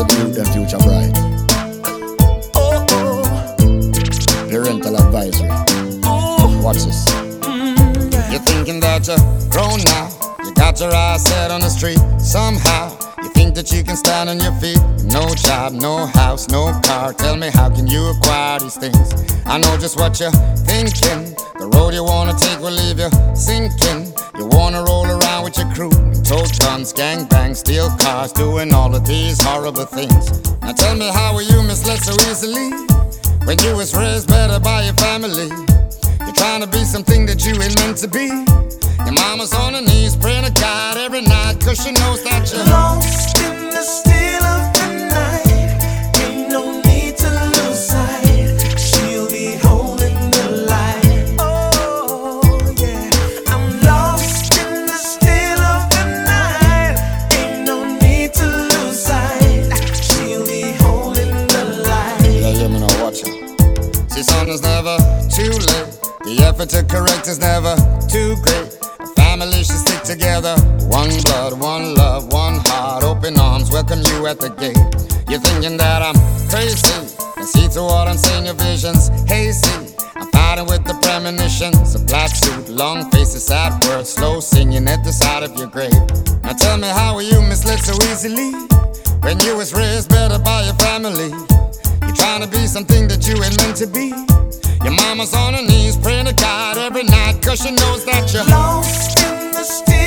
youth and future bright. Parental advisory. Watch this. You're thinking that you're grown now. You got your eyes set on the street. Somehow you think that you can stand on your feet. No job, no house, no car. Tell me, how can you acquire these things? I know just what you're thinking. The road you wanna take will leave you sinking. You wanna roll around with your crew, tote guns, gangbangs, steal cars, doing all of these horrible things. Now tell me, how were you misled so easily when you was raised better by your family? You're trying to be something that you ain't meant to be. Your mama's on her knees praying to God every night, cause she knows that you're lost in the still of the night. Ain't no need to lose sight. She'll be holding the light. Oh yeah, I'm lost in the still of the night. Ain't no need to lose sight. She'll be holding the light. Yeah, hear me now, watch it. See, son, it's never too late. The effort to correct is never too great. A family should stick together. One blood, one love, one heart. Open arms, welcome you at the gate. You're thinking that I'm crazy. And see through what I'm saying, your vision's hazy. I'm fighting with the premonitions. A black suit, long faces, sad words, slow singing at the side of your grave. Now tell me, how were you misled so easily when you was raised better by your family? You're trying to be something that you ain't meant to be. Your mama's on her knees praying to God every night, cause she knows that you're lost in the still